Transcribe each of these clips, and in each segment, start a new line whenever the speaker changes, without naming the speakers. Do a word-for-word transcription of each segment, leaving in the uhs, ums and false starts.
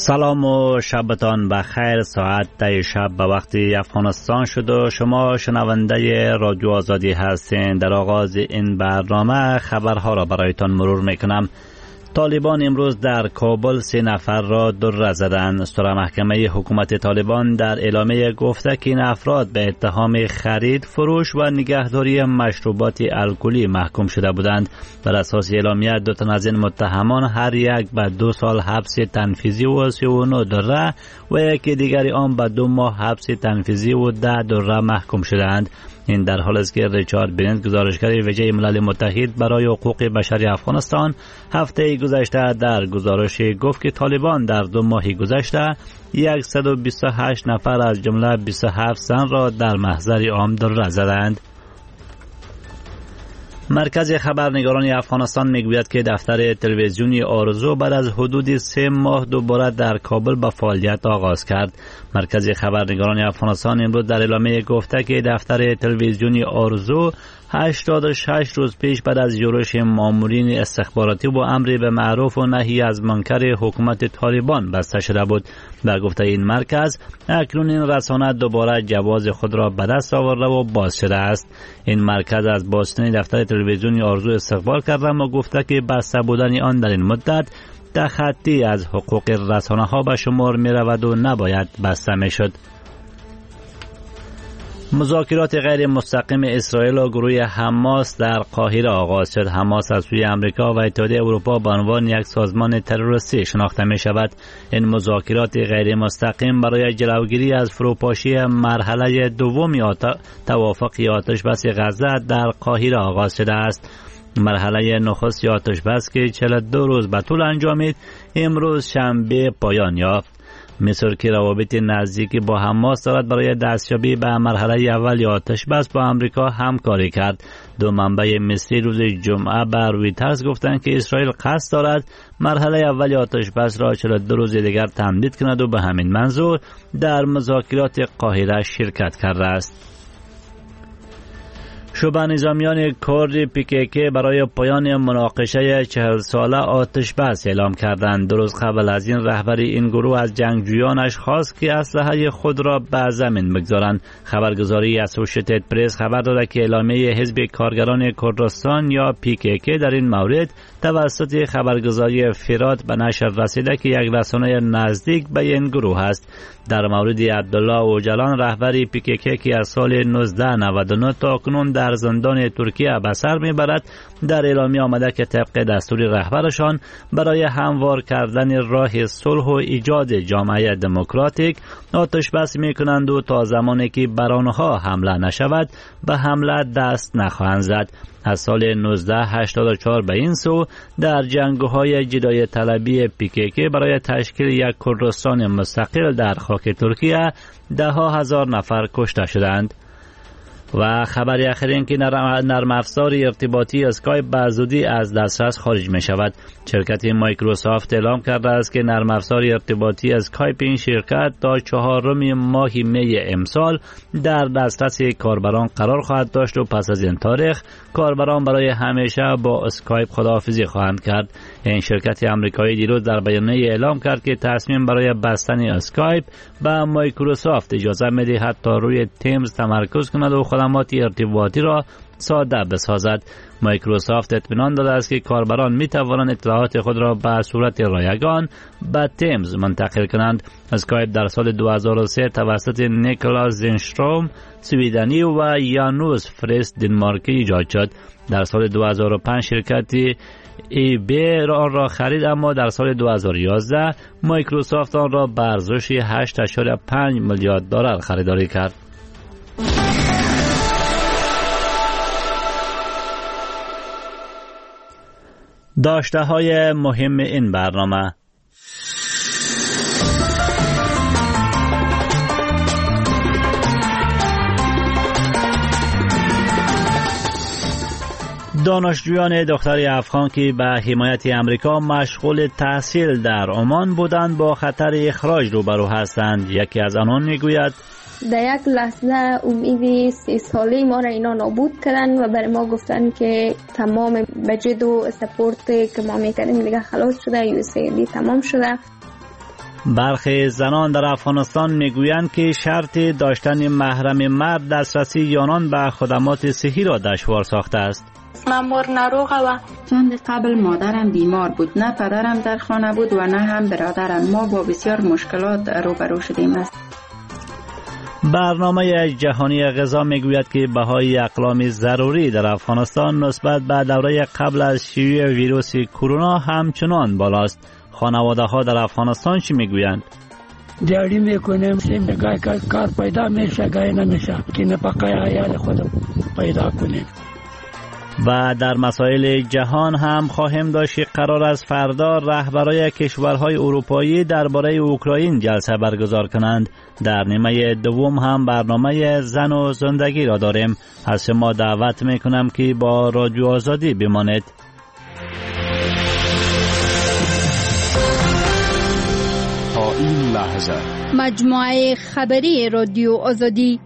سلام و شبتان بخیر. ساعت ده شب به وقت افغانستان شد و شما شنونده رادیو آزادی هستین. در آغاز این برنامه خبرها را برایتان مرور میکنم. طالبان امروز در کابل سه نفر را در زدند. سرای محکمه حکومت طالبان در اعلامیه گفته که این افراد به اتهام خرید، فروش و نگهداری مشروبات الکلی محکوم شده بودند. بر اساس اعلامیه دو تن از این متهمان هر یک به دو سال حبس تنفیذی و سی و نه دره و یکی دیگری آن به دو ماه حبس تنفیذی و ده دره محکوم شدند. این در حالی است که ریچارد برنت، گزارشگر ویژه ملل متحد برای حقوق بشری افغانستان، هفته گذشته در گزارشی گفت که طالبان در دو ماه گذشته صد و بیست و هشت نفر از جمله بیست و هفت زن را در محضر عام در زدند. مرکز خبرنگاران افغانستان میگوید که دفتر تلویزیونی آرزو بعد از حدود سه ماه دوباره در کابل به فعالیت آغاز کرد. مرکز خبرنگاران افغانستان امروز در اعلامیه گفته که دفتر تلویزیونی آرزو هشتاد و شش روز پیش بعد از یورش مامورین استخباراتی و امر به معروف و نهی از منکر حکومت طالبان بسته شده بود. در گفته این مرکز اکنون این رسانه دوباره جواز خود را به دست آورده و باز شده است. این مرکز از بازنشستگی دفتر تلویزیونی آرزو استقبال کرده و گفته که بسته بودن آن در این مدت تخطی از حقوق رسانه ها به شمار می رود و نباید بسته می شد. مذاکرات غیر مستقیم اسرائیل و گروه حماس در قاهره آغاز شد. حماس از سوی امریکا و اتحادیه اروپا به عنوان یک سازمان تروریستی شناخته می شود. این مذاکرات غیر مستقیم برای جلوگیری از فروپاشی مرحله دوم توافق آتش بس غزه در قاهره آغاز شده است. مرحله نخست آتش بس که چهل و دو روز به طول انجامید امروز شنبه پایان یافت. مصر که روابط نزدیکی با حماس دارد برای دستیابی به مرحله اول آتش بس با امریکا همکاری کرد. دو منبع مصری روز جمعه بر رویترز گفتند که اسرائیل قصد دارد مرحله اول آتش بس را چهل و دو روز دیگر تمدید کند و به همین منظور در مذاکرات قاهره شرکت کرده است. شبه نظامیان کرد پی کی کی برای پایان مناقشه چهل ساله آتش بس اعلام کردند. دو روز قبل از این رهبری این گروه از جنگجویانش خواست که اسلحه خود را به زمین بگذارند. خبرگزاری اسوشیتد پرس خبر داده که اعلامیه حزب کارگران کردستان یا پی کی کی در این مورد توسط خبرگزاری فرات به نشر رسیده که یک رسانه نزدیک به این گروه است. در مورد عبدالله اوجلان رهبری پی کی کی که از سال نوزده نود و نه تا اکنون در زندان ترکیه به سر میبرد، در اعلامیه آمده که طبق دستور رهبرشان برای هموار کردن راه صلح و ایجاد جامعه دموکراتیک آتش بس میکنند و تا زمانی که بر آنها حمله نشود به حمله دست نخواهند زد. از سال نوزده هشتاد و چهار به این سو در جنگ‌های جدای طلبی پی کی کی برای تشکیل یک کردستان مستقل در خاک ترکیه ده ها هزار نفر کشته شدند. و خبر اخیر این که نرم افزار ارتباطی اسکایپ به زودی از دسترس خارج می شود. شرکت مایکروسافت اعلام کرده است که نرم افزار ارتباطی اسکایپ این شرکت تا چهارم ماه می امسال در دسترس کاربران قرار خواهد داشت و پس از این تاریخ کاربران برای همیشه با اسکایپ خداحافظی خواهند کرد. این شرکت آمریکایی دیروز در بیانیه اعلام کرد که تصمیم برای بستن اسکایپ به مایکروسافت اجازه می دهد تا روی تیمز تمرکز کند و خدمات ارتباطی را ساده بسازد. مایکروسافت اطمینان داده است که کاربران می توانند اطلاعات خود را به صورت رایگان به تیمز منتقل کنند. اسکایپ در سال دو هزار و سه توسط نیکلاس زینشتروم سویدنی و یانوس فریست دنمارکی ایجاد شد. در سال دو هزار و پنج شرکتی ای بی آن را خرید، اما در سال دو هزار و یازده مایکروسافت آن را به ارزش هشت ممیز پنج میلیارد دلار خریداری کرد. داشته های مهم این برنامه: دانشجویان دختر افغان که به حمایت امریکا مشغول تحصیل در عمان بودند با خطر اخراج روبرو هستند. یکی از آنان میگوید
در یک لحظه امید سی ساله ما را اینا نابود کردن و برای ما گفتن که تمام بجت و سپورت که ما میکردیم دیگه خلاص شده، یو اس ای دی تمام شده.
برخی زنان در افغانستان میگویند که شرط داشتن محرم مرد دسترسی یانان به خدمات صحی را دشوار ساخته است.
من مور نروغه و
چند قبل مادرم بیمار بود، نه پدرم در خانه بود و نه هم برادرم. ما با بسیار مشکلات روبرو شدیم است.
برنامه جهانی غذا میگوید که بهای اقلام ضروری در افغانستان نسبت به دوره قبل از شیوع ویروس کرونا همچنان بالاست. خانواده ها در افغانستان چی میگویند؟
دیاری میکنیم، سیم گای کار پیدا میشه، گای نمیشه که نفقه عیال خود پیدا کنیم.
و در مسائل جهان هم خواهیم داشت که قرار است فردا رهبرای کشورهای اروپایی درباره اوکراین جلسه برگزار کنند. در نیمه دوم هم برنامه زن و زندگی را داریم. از شما دعوت میکنم که با رادیو آزادی بمانید.
تا این لحظه
مجموعه خبری رادیو آزادی.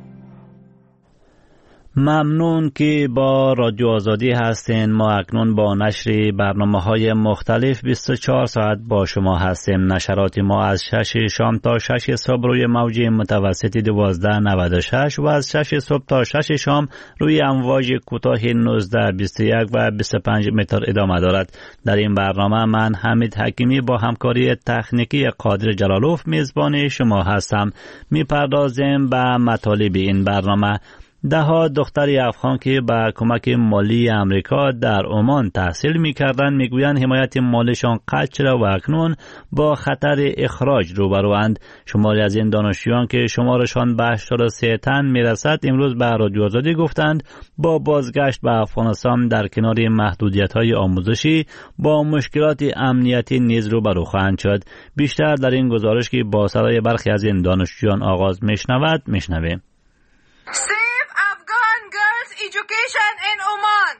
ممنون که با رادیو آزادی هستین. ما اکنون با نشر برنامه‌های مختلف بیست و چهار ساعت با شما هستیم. نشرات ما از شش شام تا شش صبح روی موج متوسط دوازده نود و شش و از شش صبح تا شش شام روی امواج کوتاه نوزده بیست و یک و بیست و پنج متر ادامه دارد. در این برنامه من حمید حکیمی با همکاری تکنیکی قادر جلالوف میزبان شما هستم. میپردازیم به مطالب این برنامه. ده ها دختری افغان که با کمک مالی امریکا در عمان تحصیل می‌کردند میگویند حمایت مالیشان قطع شده و اکنون با خطر اخراج روبروند. شماری از این دانشجویان که شمارشان به هشتاد و سه تن میرسد امروز به رادیو آزادی گفتند با بازگشت به افغانستان در کنار محدودیت‌های آموزشی با مشکلات امنیتی نیز روبرو خواهند شد. بیشتر در این گزارش که با صدای برخی از این دانشجویان آغاز میشنود میشنویم.
Education in Oman.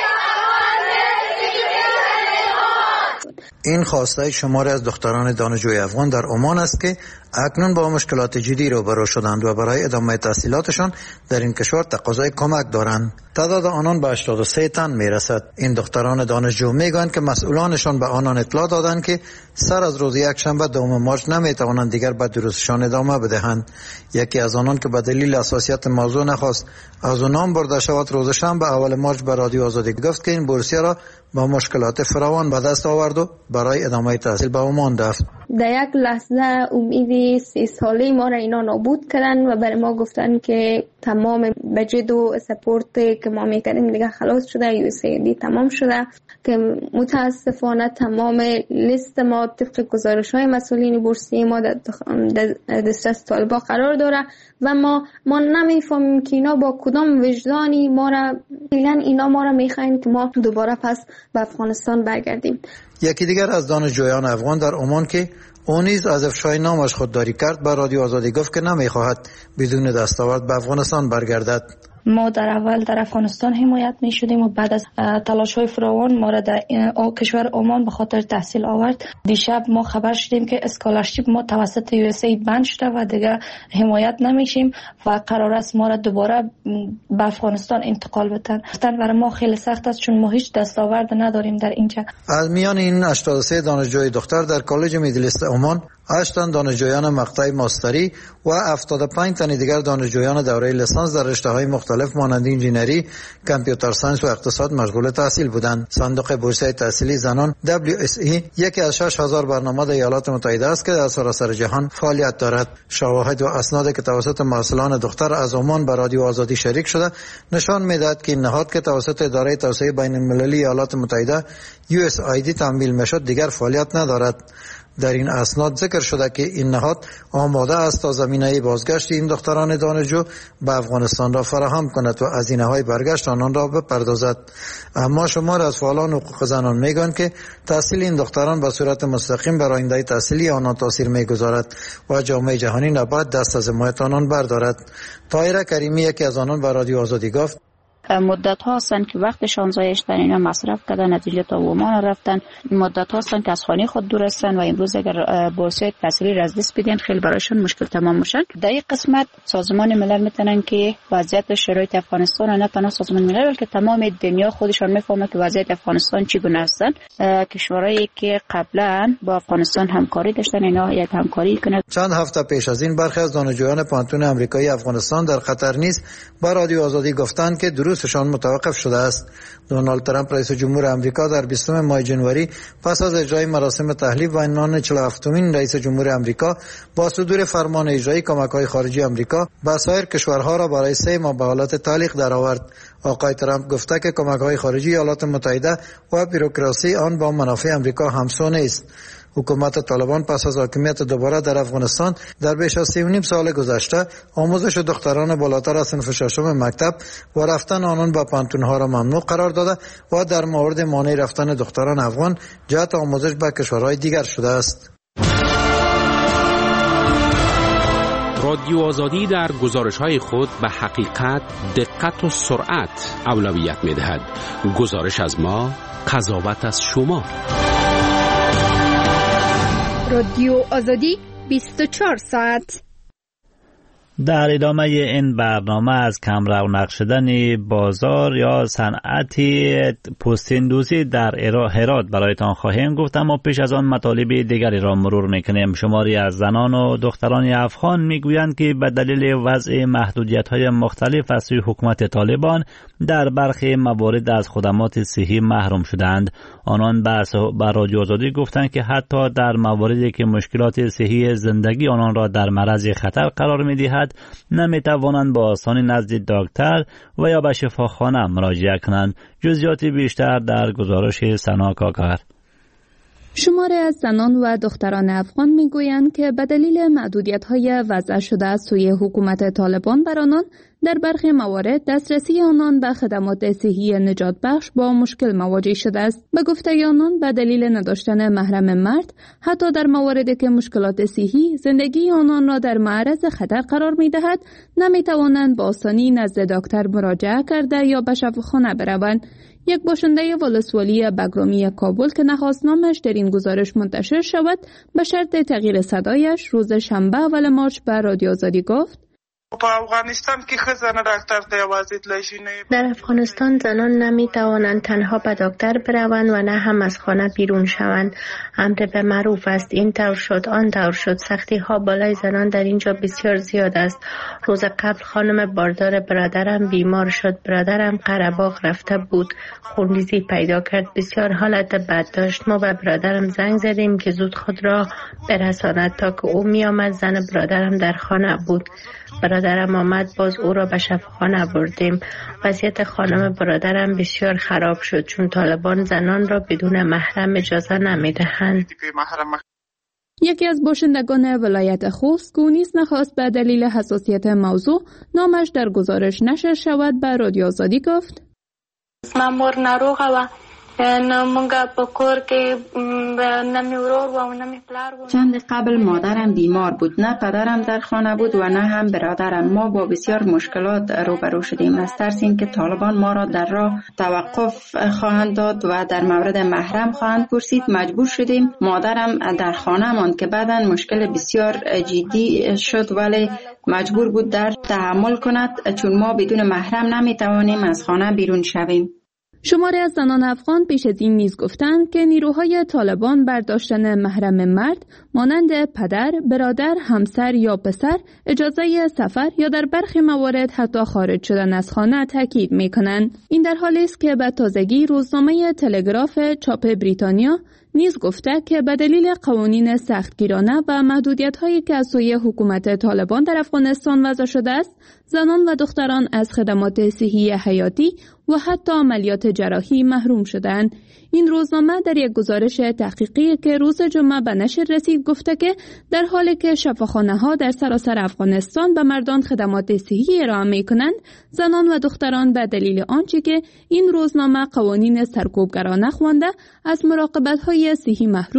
این خواسته شماری از دختران دانشجوی افغان در عمان است که اکنون با مشکلات جدی روبرو شدند و برای ادامه تحصیلاتشان در این کشور تقاضای کمک دارند. تعداد آنان به هشتاد و سه تن میرسد. این دختران دانشجو میگویند که مسئولانشان به آنان اطلاع دادند که سر از روز یک شنبه دوم مارچ نمیتوانند دیگر به دروسشان ادامه بدهند. یکی از آنان که به دلیل حساسیت موضوع نخواست از او نام برده شود روز شنبه اول مارچ به رادیو آزادی گفت که این بورسیه را با مشکلات فراوان به دست آورد و برای ادامه تحصیل به عمان رفت.
در یک لحظه امید سی ساله ما را اینا نابود کردن و برای ما گفتن که تمام بجت و سپورت که ما میکردیم دیگه خلاص شده، یو اس ای دی تمام شده که متاسفانه تمام لیست ما طبق گزارش های مسئولین بورسی ما در دسترس طالبا قرار داره و ما ما نمیفهمیم که اینا با کدام وجدانی ما را فعلا اینا ما را میخواین که ما دوباره پس به افغانستان برگردیم.
یکی دیگر از دانشجویان افغان در عمان که او نیز از افشای نامش خودداری کرد به رادیو آزادی گفت که نمیخواهد بدون دستاورد به افغانستان برگردد.
ما در اول در افغانستان حمایت می شدیم و بعد از تلاش های فراوان ما را در کشور عمان به خاطر تحصیل آورد. دیشب ما خبر شدیم که اسکالرشیپ ما توسط یو اس ای بند شده و دیگه حمایت نمیشیم و قرار است ما را دوباره به افغانستان انتقال بدن. برای ما خیلی سخت است چون ما هیچ دستاورد نداریم در اینجا.
از میان این هشتاد و سه دانشجوی دختر در کالج میدلست عمان هشت تن دانشجویان مقطع ماستری و هفتاد و پنج تن دیگر دانشجویان دوره لیسانس در رشته‌های مختلف مانند انجینری، کامپیوتر ساینس و اقتصاد مشغول تحصیل بودند. صندوق بورسیه تحصیلی زنان دبلیو اس ای یکی از شش هزار برنامه در ایالات متحده است که در سراسر جهان فعالیت دارد. شواهد و اسنادی که توسط مسئولان دختر از عمان به رادیو آزادی شریک شده نشان می‌دهد که این نهاد که توسط اداره توسعه بین‌المللی ایالات متحده یو اس آی دی تمویل می‌شد دیگر فعالیت ندارد. در این اسناد ذکر شده که این نهاد آماده است تا زمینه بازگشت این دختران دانشجو به افغانستان را فراهم کند و هزینه‌های برگشت آنان را بپردازد. اما شمار از فعالان حقوق زنان میگویند که تحصیل این دختران به صورت مستقیم بر آینده تحصیلی آنان تاثیر میگذارد و جامعه جهانی نباید دست از حمایت آنان بردارد. طاهره کریمی یکی از آنان به رادیو آزادی گفت:
مدت ها هستند که وقتشان ضایع شدن، اینا مصرف کردن، نتیجه تا عمان رفتن. مدت ها هستند که از خانه خود دور هستند و امروز اگر بورسیه تحصیلی را از دست بدن خیلی برایشان مشکل تمام میشن. در این قسمت سازمان ملل میتونن که وضعیت شرایط افغانستان نه تنها سازمان ملل بلکه تمام دنیا خودشان میفهمه که وضعیت افغانستان چگونه هستن. کشورهایی که قبلا با افغانستان همکاری داشتن اینا یک همکاری کنه.
چند هفته پیش از این برخی از دانشجویان پانتون آمریکایی افغانستان در خطر نیست با رادیو آزادی گفتند که دروسشان متوقف شده است. دونالد ترامپ رئیس جمهور آمریکا در بیستم ماه جنوری پس از اجرای مراسم تحلیف و عنوان چهل و هفتمین رئیس جمهور آمریکا با صدور فرمان اجرایی کمک‌های خارجی آمریکا به سایر کشورها را برای سه ماه به حالت تعلیق درآورد. آقای ترامپ گفته که کمک‌های خارجی ایالات متحده و بوروکراسی آن با منافع آمریکا همسو نیست. حکومت طالبان پس از حاکمیت دوباره در افغانستان در بیش از سی و نیم سال گذشته آموزش دختران بالاتر از صنف ششم مکتب و رفتن آنان به پانتون‌ها را ممنوع قرار داده و در مورد مانع رفتن دختران افغان جهت آموزش به کشورهای دیگر شده است.
رادیو آزادی در گزارش‌های خود به حقیقت، دقت و سرعت اولویت می‌دهد. گزارش از ما، قضاوت از شما.
رادیو آزادی بیست و چهار ساعت.
در ادامه این برنامه از کم رونق شدن بازار یا صنعتی پوستیندوزی در هرات برایتان خواهیم گفت، اما پیش از آن مطالب دیگری را مرور میکنیم. شماری از زنان و دختران افغان میگویند که به دلیل وضع محدودیت‌های مختلف از سوی حکومت طالبان در برخی موارد از خدمات صحی محروم شدند. آنان به رادیو آزادی گفتند که حتی در مواردی که مشکلات صحی زندگی آنان را در معرض خطر قرار می‌دهد نمی‌توانند با آسانی نزد دکتر و یا به شفاخانه مراجعه کنند. جزئیات بیشتر در گزارش سنا کاکر.
شماری از زنان و دختران افغان میگویند که به دلیل محدودیت‌های وضع شده از سوی حکومت طالبان بر آنان در برخی موارد دسترسی آنان به خدمات صحی نجات بخش با مشکل مواجه شده است. به گفته آنان به دلیل نداشتن محرم مرد حتی در مواردی که مشکلات صحی زندگی آنان را در معرض خطر قرار می‌دهد نمی‌توانند با آسانی نزد دکتر مراجعه کرده یا به شفاخانه بروند. یک باشنده ولسوالی بگرامی کابل که نخواست نامش در این گزارش منتشر شود به شرط تغییر صدایش روز شنبه اول مارچ به رادیو آزادی گفت:
در افغانستان زنان نمی توانند تنها به دکتر بروند و نه هم از خانه بیرون شوند. امر به معروف است. این طور شد آن طور شد. سختی ها بالای زنان در اینجا بسیار زیاد است. روز قبل خانم باردار برادرم بیمار شد. برادرم قره‌باغ رفته بود. خونریزی پیدا کرد. بسیار حالت بد داشت. ما به برادرم زنگ زدیم که زود خود را برساند. تا که او می آمد زن برادرم در خانه بود. برادرم آمد، باز او را به شفاخانه بردیم. وضعیت خانم برادرم بسیار خراب شد چون طالبان زنان را بدون محرم اجازه نمیدهند.
یکی از باشندگان ولایت خوست که نیز نخواست به دلیل حساسیت موضوع نامش در گزارش نشر شود به رادیو آزادی گفت:
من مور ناروغه و
چند قبل مادرم بیمار بود، نه پدرم در خانه بود و نه هم برادرم. ما با بسیار مشکلات روبرو شدیم. از ترس اینکه طالبان ما را در راه توقف خواهند داد و در مورد محرم خواهند پرسید مجبور شدیم مادرم در خانه ماند که بعداً مشکل بسیار جدی شد، ولی مجبور بود در تحمل کند چون ما بدون محرم نمیتوانیم از خانه بیرون شویم.
شماری از زنان افغان پیش از این نیز گفتند که نیروهای طالبان برداشتن محرم مرد مانند پدر، برادر، همسر یا پسر اجازه سفر یا در برخی موارد حتی خارج شدن از خانه تاکید می‌کنند. این در حالی است که به تازگی روزنامه تلگراف چاپ بریتانیا نیز گفته که به دلیل قوانین سختگیرانه و محدودیت‌هایی که از سوی حکومت طالبان در افغانستان وضع شده است، زنان و دختران از خدمات صحی حیاتی و حتی عملیات جراحی محروم شدند. این روزنامه در یک گزارش تحقیقی که روز جمعه به نشر رسید گفته که در حالی که شفاخانه‌ها در سراسر افغانستان به مردان خدمات صحی ارائه می‌کنند، زنان و دختران به دلیل آنچه که این روزنامه قوانین سرکوبگرانه خوانده از مراقبت‌های صحی محروم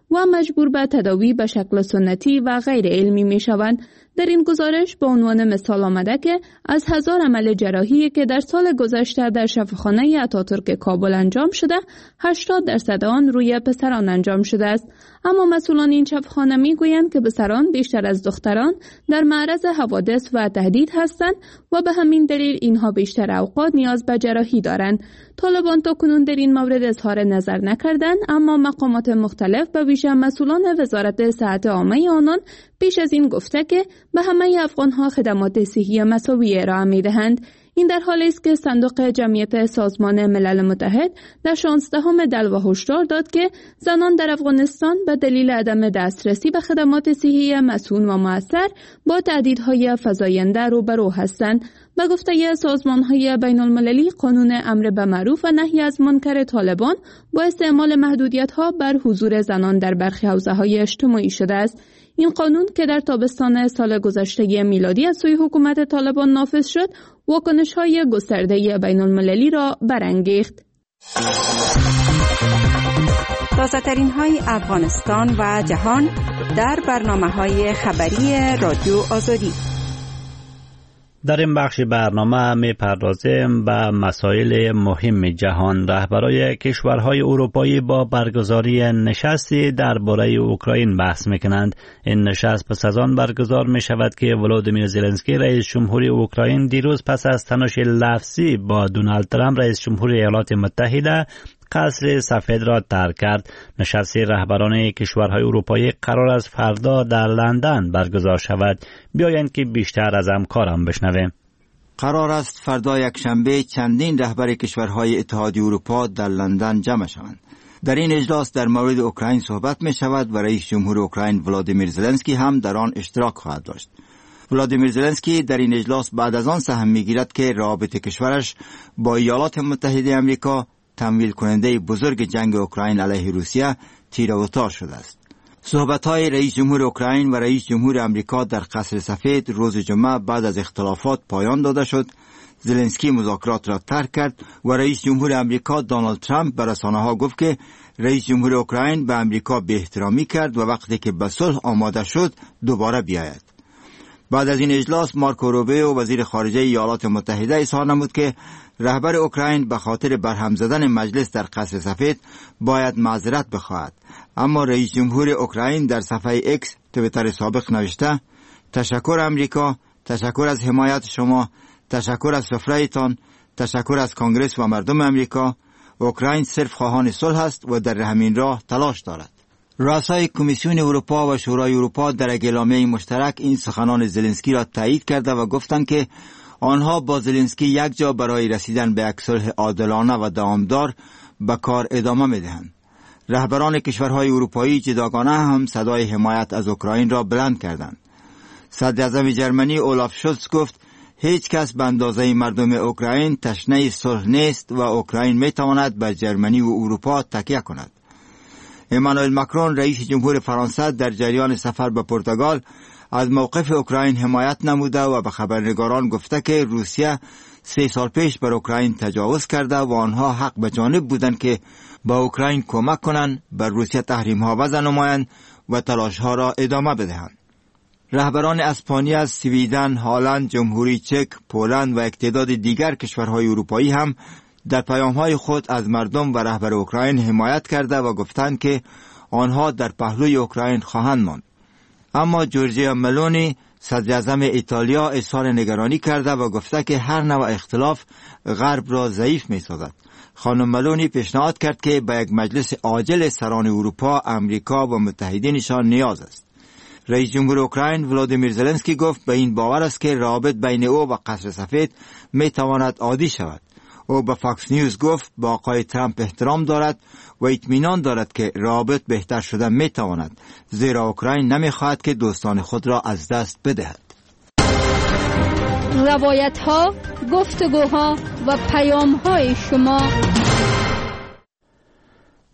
و مجبور به تداوی به شکل سنتی و غیر علمی می شوند. در این گزارش به عنوان مثال آمده که از هزار عمل جراحی که در سال گذشته در شفاخانه اتاتورک کابل انجام شده، هشتاد درصد آن روی پسران انجام شده است. اما مسئولان این شفاخانه می گویند که پسران بیشتر از دختران در معرض حوادث و تهدید هستند و به همین دلیل اینها بیشتر اوقات نیاز به جراحی دارند. طالبان تا کنون در این مورد اظهار نظر نکردند، اما مقامات مختلف به ویژه مسئولان وزارت صحت عامه آنان پیش از این گفته که به همه افغانها خدمات صحی مساوی ارائه می‌دهند. این در حالی است که صندوق جمعیت سازمان ملل متحد در شانزدهم دلو هشدار داد که زنان در افغانستان به دلیل عدم دسترسی به خدمات صحی مسئول و مؤثر با تهدیدهای فزاینده روبرو هستند. به گفته سازمان‌های بین‌المللی، قانون امر به معروف و نهی از منکر طالبان با استعمال محدودیت‌ها بر حضور زنان در برخی حوزه‌های اجتماعی شده است. این قانون که در تابستان سال گذشته میلادی از سوی حکومت طالبان نافذ شد، واکنش‌های گسترده بین‌المللی را برانگیخت.
تازه‌ترین های افغانستان و جهان در برنامه‌های خبری رادیو آزادی.
در این بخش برنامه می پردازیم به مسائل مهم جهان. رهبرای کشورهای اروپایی با برگزاری نشستی درباره اوکراین بحث میکنند. این نشست پس از آن برگزار می شود که ولودیمیر زلنسکی رئیس جمهوری اوکراین دیروز پس از تنش لفظی با دونالد ترامپ رئیس جمهوری ایالات متحده قصر سفید را ترک کرد. نشست رهبران کشورهای اروپایی قرار است فردا در لندن برگزار شود. بیایند که بیشتر از همکارم بشنویم.
قرار است فردا یک شنبه چندین رهبر کشورهای اتحادیه اروپا در لندن جمع شوند. در این اجلاس در مورد اوکراین صحبت می شود و رئیس جمهور اوکراین ولودیمیر زلنسکی هم در آن اشتراک خواهد داشت. ولودیمیر زلنسکی در این اجلاس بعد از آن سهم می‌گیرد که روابط کشورش با ایالات متحده آمریکا تمویل کننده بزرگ جنگ اوکراین علیه روسیه تیر و تار شده است. صحبت‌های رئیس جمهور اوکراین و رئیس جمهور آمریکا در قصر سفید روز جمعه بعد از اختلافات پایان داده شد. زلنسکی مذاکرات را ترک کرد و رئیس جمهور آمریکا دونالد ترامپ به رسانه‌ها گفت که رئیس جمهور اوکراین به آمریکا بی‌احترامی کرد و وقتی که به صلح آماده شد دوباره بیاید. بعد از این اجلاس مارکو روبیو وزیر خارجه ایالات متحده اظهار نمود که رهبر اوکراین به خاطر برهم زدن مجلس در قصر سفید باید معذرت بخواهد. اما رئیس جمهور اوکراین در صفحه اکس توییتر سابق نوشته: تشکر آمریکا، تشکر از حمایت شما، تشکر از سفره‌تان، تشکر از کنگره و مردم آمریکا. اوکراین صرف خواهان صلح است و در همین راه تلاش دارد. رؤسای کمیسیون اروپا و شورای اروپا در اعلامیه مشترک این سخنان زلنسکی را تایید کرده و گفتند که آنها با زلنسکی یک جا برای رسیدن به یک صلح عادلانه و دوامدار به کار ادامه می‌دهند. رهبران کشورهای اروپایی جداگانه هم صدای حمایت از اوکراین را بلند کردند. صدر اعظم جرمنی اولاف شولز گفت هیچ کس به اندازه مردم اوکراین تشنه صلح نیست و اوکراین می‌تواند به جرمنی و اروپا تکیه کند. امانوئل ماکرون رئیس جمهور فرانسه در جریان سفر به پرتغال از موقف اوکراین حمایت نموده و به خبرنگاران گفته که روسیه سه سال پیش بر اوکراین تجاوز کرده و آنها حق به جانب بودند که با اوکراین کمک کنند، بر روسیه تحریم ها وضع نمایند و تلاش ها را ادامه بدهند. رهبران اسپانیا، سویدن، هلند، جمهوری چک، پولند و تعداد دیگر کشورهای اروپایی هم در پیام‌های خود از مردم و رهبر اوکراین حمایت کرده و گفتند که آنها در پهلوی اوکراین خواهند ماند. اما جورجیا ملونی صدر اعظم ایتالیا اظهار نگرانی کرده و گفته که هر نوع اختلاف غرب را ضعیف می‌سازد. خانم ملونی پیشنهاد کرد که به یک مجلس عاجل سران اروپا، امریکا و متحدینشان نیاز است. رئیس جمهور اوکراین ولودیمیر زلنسکی گفت به این باور است که روابط بین او و قصر سفید می‌تواند عادی شود. او به فاکس نیوز گفت با آقای ترامپ احترام دارد و اطمینان دارد که روابط بهتر شدن میتواند، زیرا اوکراین نمیخواهد که دوستان خود را از دست بدهد.
روایت ها، گفتگوها و پیام های شما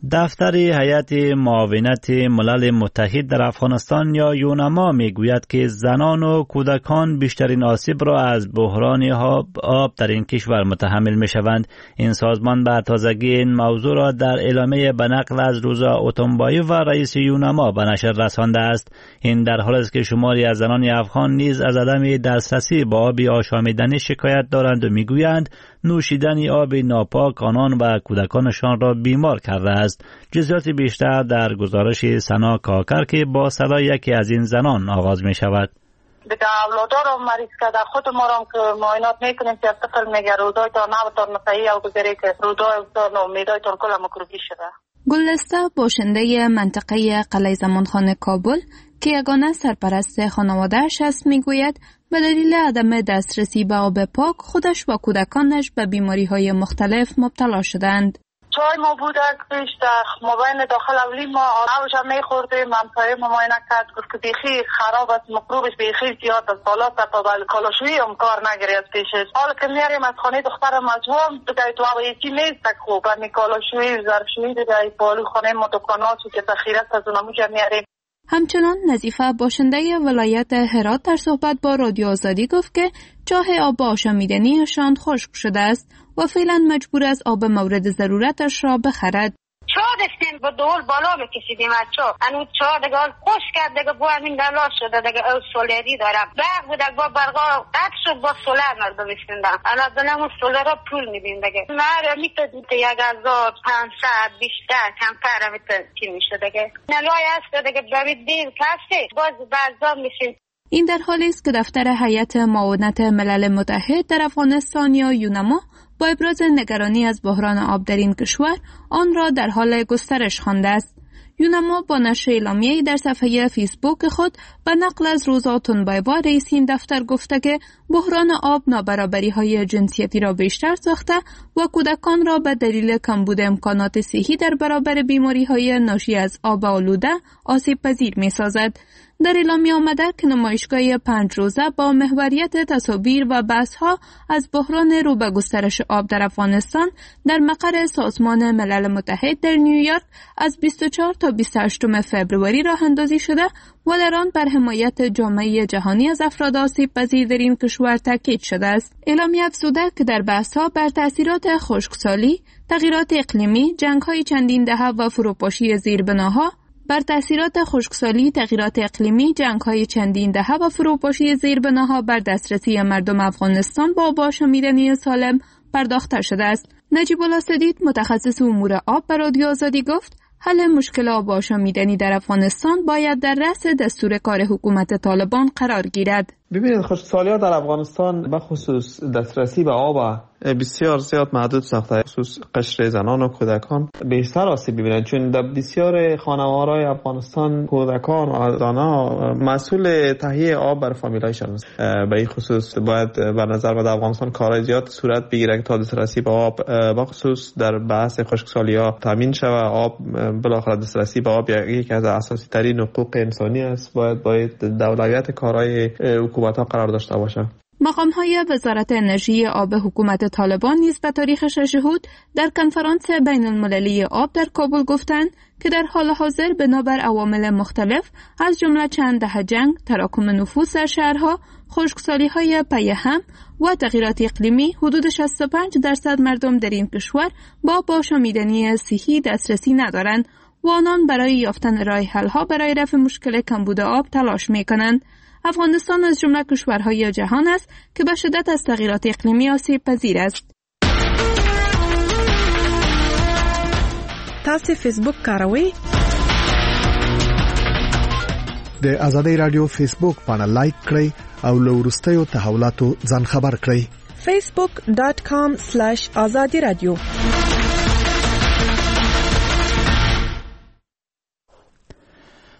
دفتر هیئت معاونت ملل متحد در افغانستان یا یونما میگوید که زنان و کودکان بیشترین آسیب را از بحران آب در این کشور متحمل میشوند. این سازمان بر تازگی این موضوع را در اعلامیه به نقل از روزا اوتونبایوف و رئیس یونما به نشر رسانده است. این در حالی است که شماری از زنان افغان نیز از عدم دسترسی به آب آشامیدنی شکایت دارند و میگویند نوشیدن آب ناپاک آنان و کودکانشان را بیمار کرده است. جزئیات بیشتر در گزارش سنا کاکر که با صدای یکی از این زنان آغاز می شود.
دیگه اولادار رو مریض کرده، خود ما رو که معاینات میکنیم که طفل میگه رودایتان نبتان نفعی او بگیری که رودایتان و میدایتان کل مکروبی شده.
گلدسته باشنده منطقه قلعه زمانخانه کابل که یگانه سرپرست خانواده‌اش است میگوید به دلیل عدم دسترسی به آب پاک خودش و کودکانش به بیماری‌های مختلف مبتلا شدند.
چای ما بودک پیش در مابین داخل اولی ما آروشا میخوردیم، همسایه ما معاینه کرد گفت که بیخی خراب است، مکروبش بیخی زیاد است، بالا تا تا کالاشویی هم کار نگیری از پیشش. حالا که میاریم از خانه دختر مجموعه دیگه تو هوا یکی نیست تک خوب، برمی کالاشویی ظرفشویی دیگه بالو خانه ما دکاناتو که تخیرت از اونمو جا میاریم.
همچنان نظیفه باشنده ولایت هرات در صحبت با رادیو آزادی گفت که چاه آب آشامیدنیشان خشک شده است و فعلا مجبور از آب مورد ضرورتش را بخرد.
چاه داشتیم با دول بالا بکشیدیم از چاه. انو چاه دیگه خشک کرد دیگه با همین دلا شده دیگه او سولری دارم. برق بود با برقا قطع شد با سولر مردم استندن. الان دنم سولر را پول میدیم دیگه. مره میتونید یک هزار پانصد بیشتر کمتر میتونید چی میشه دیگه. نلای هست دیگه ببید دیر کسی باز بعضا میشین.
این در حالی است که دفتر هیئت معاونت ملل متحد در افغانستان یا یونما با ابراز نگرانی از بحران آب در این کشور آن را در حال گسترش خوانده است. یونما با نشر اعلامیه‌ای در صفحه فیسبوک خود به نقل از روزا اوتونبایوف رئیس این دفتر گفته که بحران آب نابرابری‌های جنسیتی را بیشتر ساخته و کودکان را به دلیل کمبود امکانات صحی در برابر بیماری‌های ناشی از آب آلوده آسیب پذیر می‌سازد. در اعلامیه آمده که نمایشگاه پنج روزه با محوریت تصاویر و بحث‌ها از بحران رو به گسترش آب در افغانستان در مقر سازمان ملل متحد در نیویورک از بیست و چهار تا بیست و هشت فوریه راه اندازی شده و در آن بر حمایت جامعه جهانی از افراد آسیب پذیر در این کشور تاکید شده است. اعلامیه افزوده که در بحث‌ها بر تأثیرات خشکسالی، تغییرات اقلیمی، جنگ‌های چندین دهه و فروپاشی زیربناها بر تأثیرات خشکسالی، تغییرات اقلیمی، جنگ‌های چندین دهه و فروپاشی زیربناها بر دسترسی مردم افغانستان با آب آشامیدنی سالم پرداخته شده است. نجیب الله سدید متخصص امور آب به رادیو آزادی گفت حل مشکل آب آشامیدنی در افغانستان باید در رأس دستور کار حکومت طالبان قرار گیرد.
ببینید خشکسالی‌ها در افغانستان به خصوص دسترسی به آب بسیار زیاد محدود ساخته، خصوص قشر زنان و کودکان بیشتر آسیب می‌بینند، چون در بسیار خانوارهای افغانستان کودکان و زنان مسئول تهیه آب بر فامیلایشان است. به این خصوص باید به نظر من افغانستان کارهای زیاد صورت بگیرد تا دسترسی به آب به خصوص در بحث خشکسالی‌ها تامین شود. آب بالاخره دسترسی به آب یکی از اساسی ترین حقوق انسانی است، باید باید دولت کارهای حکومت‌ها قرار داشته باشد.
مقام‌های وزارت انرژی آب حکومت طالبان نیز به تاریخ شش هود در کنفرانس بین المللی آب در کابل گفتند که در حال حاضر بنابر عوامل مختلف از جمله چند دهه جنگ، تراکم نفوس در شهرها، خشکسالی‌های پی هم و تغییرات اقلیمی حدود شصت و پنج درصد مردم در این کشور با آشامیدنی صحی دسترسی ندارند و آنان برای یافتن راه حل‌ها برای رفع مشکل کمبود آب تلاش می‌کنند. افغانستان از جمله کشورهای جهان است که به شدت از تغییرات اقلیمی آسیب پذیر است.
تاسو فیسبوک کاروئ؟
د آزادۍ رادیو فیسبوک باندې لایک کړئ او له وروستیو تحولاتو ځان خبر کړئ.
facebook dot com slash azadi radio.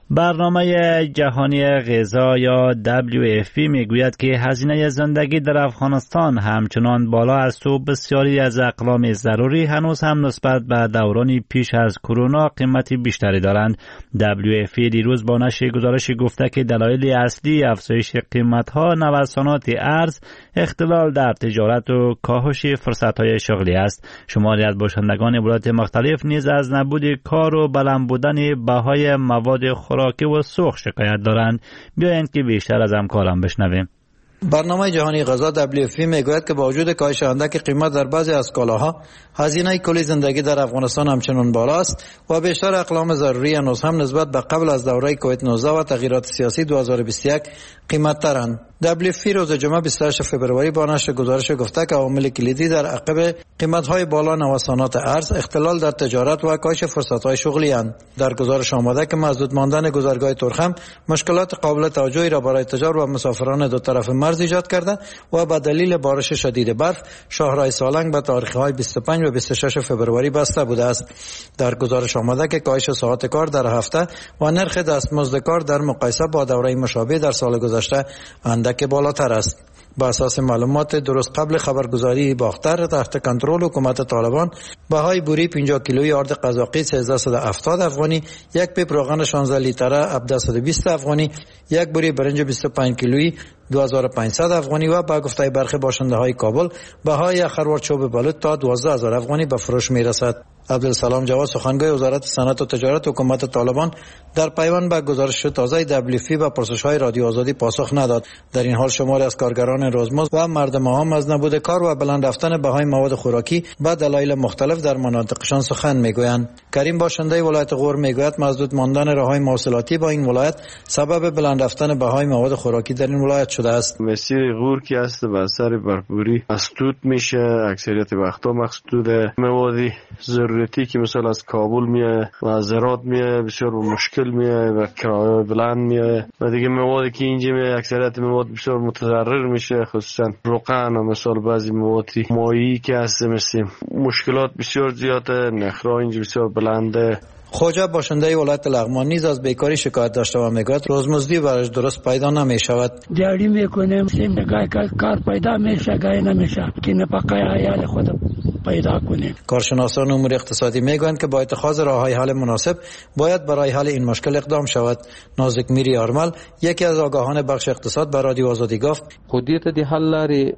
برنامه جهانی غذا یا دبلیو اف پی میگوید که هزینه زندگی در افغانستان همچنان بالا است و بسیاری از اقلام ضروری هنوز هم نسبت به دورانی پیش از کرونا قیمتی بیشتری دارند. دبلیو اف پی دیروز با نشر گزارشی گفته که دلایل اصلی افزایش قیمت‌ها نوسانات ارز، اختلال در تجارت و کاهش فرصت‌های شغلی است. شماری از باشندگان ولایات مختلف نیز از نبود کار و بلند بودن بهای مواد خوراکی و سوخت شکایت دارند. بیایید که بیشتر از همکاران بشنویم.
برنامه جهانی غذا دبلیو اف پی میگوید که با وجود کاهش اندک قیمت در بعضی از کالاها، هزینه کلی زندگی در افغانستان همچنان بالا است و بیشتر اقلام ضروری هنوز هم نسبت به قبل از دوره کووید نوزده و تغییرات سیاسی دو هزار و بیست و یک قیمت ترند. دبلیو اف پی روز جمعه بیست و هشت فوریه با نشر گزارش گفته که عوامل کلیدی در عقب قیمت‌های بالا نوسانات ارز، اختلال در تجارت و کاهش فرصت‌های شغلی اند. در گزارش آمده که مسدود ماندن گذرگاه ترخم مشکلات قابل توجهی را برای تجار و مسافران دو طرف مرز ایجاد کرده و به دلیل بارش شدید برف شاهراه سالنگ به تاریخ‌های بیست و پنج و بیست و شش فوریه بسته بوده است. در گزارش آمده که کاهش ساعات کار در هفته و نرخ دستمزد کار در مقایسه با دوره مشابه در سال گذشته اندک بالاتر است. با اساس معلومات درست قبل خبرگزاری باختر تحت کنترل حکومت طالبان، بهای بوری پنجاه کیلویی آرد قزاقی سیزده و هفتاد افغانی، یک پیپ روغن شانزده لیتره هفتصد و بیست افغانی، یک بوری برنج بیست و پنج کیلویی دو هزار و پانصد افغانی و با گفته برخی باشنده های کابل بهای خروار چوب بلوط تا دوازده هزار افغانی به فروش می رسد. عبدالسلام جواد سخنگوی وزارت صنعت و تجارت حکومت طالبان در پیوند به گزارش تازه دبلیو اف پی و پرسش‌های رادیو آزادی پاسخ نداد. در این حال شماری از کارگران روزمزد و مردم عام از نبود کار و بلند رفتن بهای مواد خوراکی به دلایل مختلف در مناطقشان سخن میگویند. کریم باشنده ولایت غور میگوید مسدود ماندن راههای مواصلاتی با این ولایت سبب بلند رفتن بهای مواد خوراکی در این ولایت شده است.
مسیر غور که است به اثر برفوری مسدود میشه، اکثریت وقتا مسدود موادی ضرورتی که مثلا از کابل میاد و از هرات میاد بسیار مشکل میاد و کرایه بلند میاد و دیگه موادی که اینجا میاد اکثریت مواد بسیار متضرر میشه، خصوصا روغن و مثلا بعضی موادی مایعی که هست مثل مشکلات بسیار زیاده، نرخ‌ها اینجا بسیار بلنده.
خوجا باشنده ولایت لغمان نیز از بیکاری شکایت داشته و میگوید روزمزدی برایش درست پیدا نمی شود.
دیاری میکنیم سیم گای کار پیدا میشه گای نمیشه که نفقه عیال خود پیدا کنیم.
کارشناسان امور اقتصادی میگویند که با اتخاذ راههای حل مناسب باید برای حل این مشکل اقدام شود. نازک میری آرمل یکی از آگاهان بخش اقتصاد به رادیو آزادی گفت
خودیت دی حل لري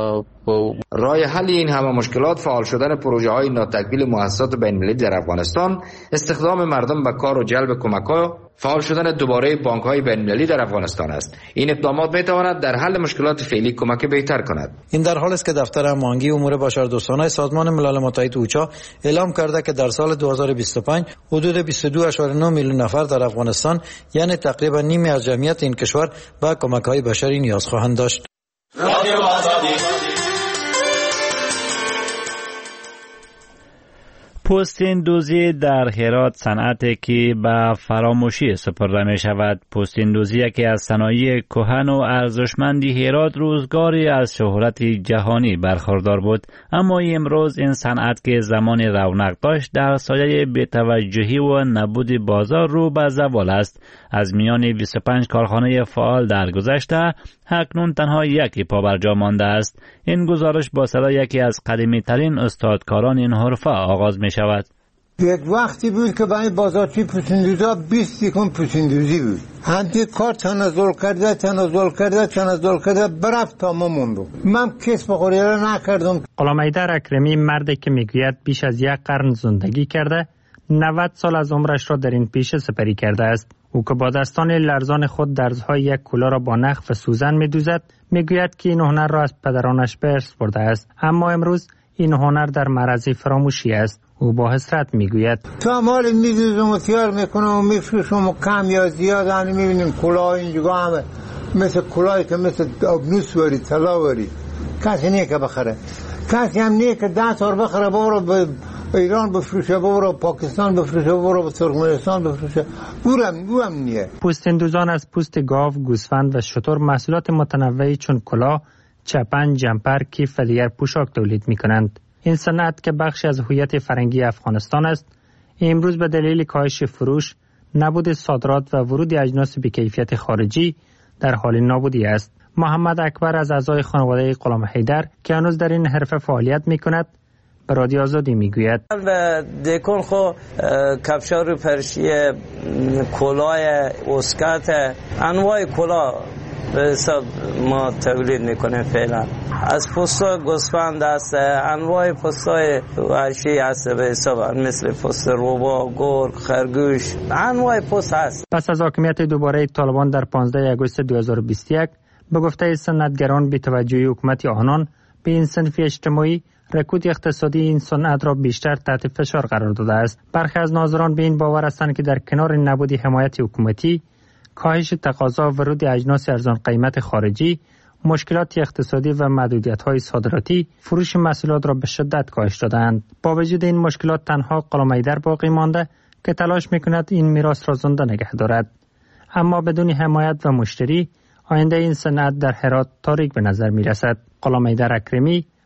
راه حل این همه مشکلات فعال شدن پروژه های ناتکمیل مؤسسات بین‌المللی در افغانستان، استخدام مردم به کار و جلب کمک‌ها، فعال شدن دوباره بانک‌های بین‌المللی در افغانستان است. این اقدامات می‌تواند در حل مشکلات فعلی کمک بهتر کند.
این در حالی است که دفتر هماهنگی امور بشردوستانه سازمان ملل متحد اوچا اعلام کرده که در سال دو هزار و بیست و پنج حدود بیست و دو ممیز نه میلیون نفر در افغانستان، یعنی تقریبا نیمی از جمعیت این کشور، به کمک‌های بشری نیاز خواهند داشت. رادیو آزادی.
پوستین دوزی در هرات صنعتی که به فراموشی سپرده می شود. پوستین دوزی یکی از صنایع کهن و ارزشمندی هرات روزگاری از شهرت جهانی برخوردار بود، اما امروز این صنعت که زمان رونق داشت در سایه بی‌توجهی و نبود بازار رو به زوال است. از میان بیست و پنج کارخانه فعال در گذشته اکنون تنها یکی پابرجا مانده است. این گزارش با صدای یکی از قدیمی ترین استادکاران این حرفه آغاز می شود.
یک وقتی بود که برای بازارچی پوستیندوزا بیست یکم پوستیندوزی بود. همتی کار تنزل کرده تنزل کرده تنزل کرده برفت تا ما موندو. من کس بخوری را نکردم.
غلام حیدر اکرمی مردی که میگوید بیش از یک قرن زندگی کرده، نود سال از عمرش را در این پیشه سپری کرده است. او که با دستان لرزان خود درزهای یک کولا را با نخ و سوزن می‌دوزد، میگوید که این هنر را از پدرانش به ارث برده است، اما امروز این هنر در معرض فراموشی است. او با حسرت میگوید
تا مال می‌دوزم و تیار میکنم و میفروشم و کم یا زیاد هم میبینیم کلاه اینجا همه مثل کلاهی که مثل ابنوس وری طلا وری، کسی نیه که بخره، کسی هم نیه که ده تار بخره برو به ایران بفروشه، برو پاکستان بفروشه، برو به ترکمنستان بفروشه، بورم بورم نیه.
پوستیندوزان از پوست گاو، گوسفند و شتر محصولات متنوعی چون کلاه، چپن، جمپر، کیف و دیگر پوشاک تولید می‌کنند. این صنعت که بخشی از هویت فرهنگی افغانستان است، امروز به دلیل کاهش فروش، نبود صادرات و ورود اجناس بی‌کیفیت خارجی در حال نابودی است. محمد اکبر از اعضای خانواده غلام حیدر که هنوز در این حرفه فعالیت می‌کند به رادیو آزادی میگوید
دیکن خو کفشار پرشی کلاه اسکات انواع کلاه به حساب ما تولید میکنیم فعلا. از پوستای گوسفند است، انواع پوستای وحشی است به حساب مثل پوست روبا، گرگ، خرگوش، انواع پوست هست.
پس از حاکمیت دوباره طالبان در پانزده آگوست دو هزار و بیست و یک به گفته صنعتگران بی توجهی حکومت آنان به این صنف اجتماعی، رکود اقتصادی این صنعت را بیشتر تحت فشار قرار داده است. برخی از ناظران به این باور هستند که در کنار نبود حمایت حکومتی، کاهش تقاضا و ورود اجناس ارزان قیمت خارجی، مشکلات اقتصادی و محدودیت‌های صادراتی فروش محصولات را به شدت کاهش دادند. با وجود این مشکلات تنها غلام حیدر باقی مانده که تلاش می‌کند این میراث را زنده نگه دارد. اما بدون حمایت و مشتری، آینده این صنعت در هرات تاریک به نظر می‌رسد. غلام حیدر اکرمی،